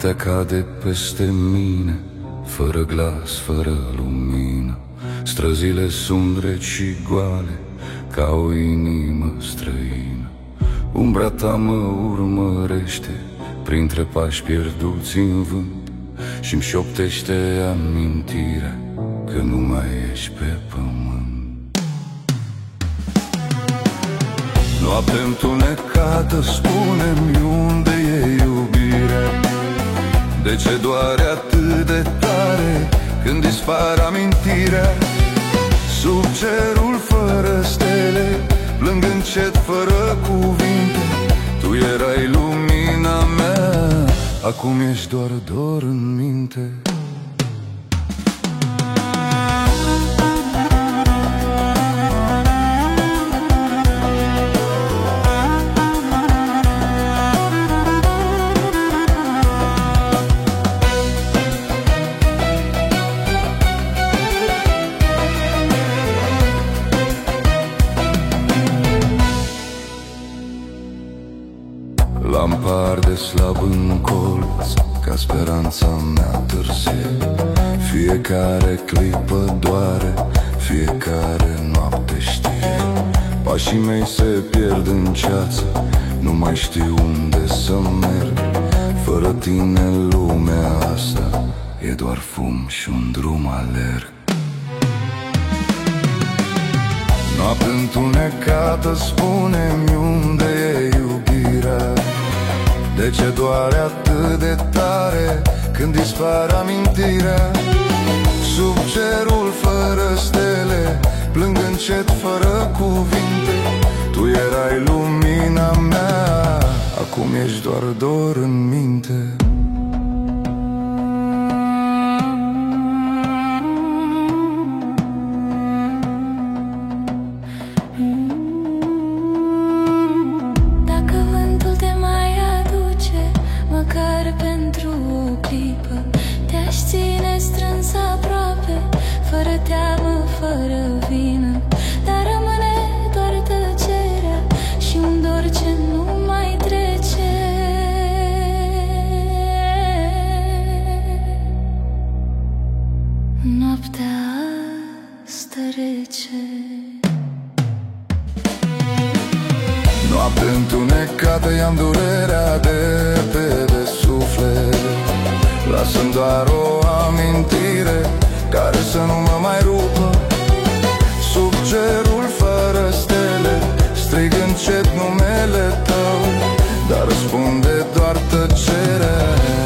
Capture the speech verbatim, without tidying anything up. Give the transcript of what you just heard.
Noaptea cade peste mine, fără glas, fără lumină. Străzile sunt reci și goale, ca o inimă străină. Umbra ta mă urmărește, printre pași pierduți în vânt, și-mi șoptește amintirea că nu mai ești pe pământ. Noapte întunecată, spune-mi unde e iubirea. De ce doare atât de tare când dispar amintirea? Sub cerul fără stele, plâng încet fără cuvinte. Tu erai lumina mea, acum ești doar dor în minte. Lampa arde slab în colț, ca speranța mea târzie. Fiecare clipă doare, fiecare noapte știe. Pașii mei se pierd în ceață, nu mai știu unde să merg. Fără tine lumea asta e doar fum și un drum alerg. Noapte întunecată, spune-mi unde e iubirea. De ce doare atât de tare când dispar amintirea? Sub cerul fără stele, plâng încet fără cuvinte. Tu erai lumina mea, acum ești doar dor în minte. Fără teamă, fără vină, dar rămâne doar tăcerea și un dor ce nu mai trece. Noaptea asta rece. Noapte întunecată, i-am durerea de pe de suflet. Lasă-mi doar o amintire care să nu mă mai rupă. Sub cerul fără stele, strig încet numele tău, dar răspunde doar tăcerea.